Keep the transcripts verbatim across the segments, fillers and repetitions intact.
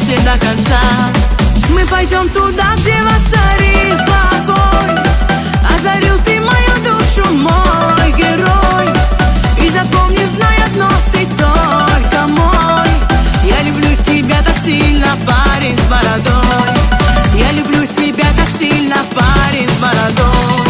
вместе до конца. Мы пойдем туда, где воцарит покой. Озарил ты мою душу, мой герой. И запомни, знай одно, ты только мой. Я люблю тебя так сильно, парень с бородой. Я люблю тебя так сильно, парень с бородой.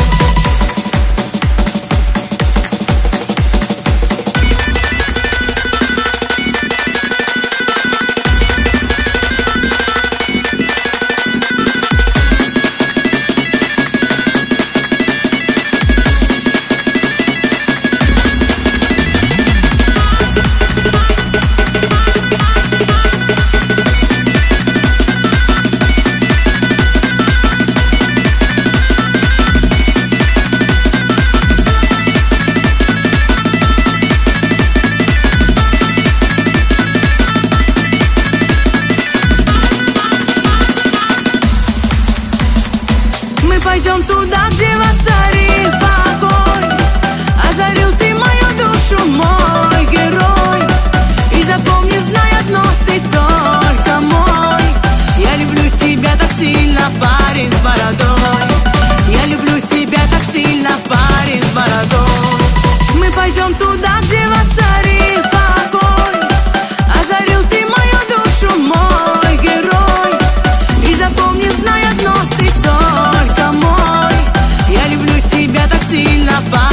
Пойдем туда, где воцарит покой. Озарил ты мою душу, мой герой. И запомни, знай одно, ты только мой. Я люблю тебя так сильно, парень с бородой. Я люблю тебя так сильно, парень с бородой. Мы пойдем туда, где воцарит покой. Озарил ты мою душу, мой герой. И запомни, знай одно, ты только мой. Я люблю тебя так сильно, парень.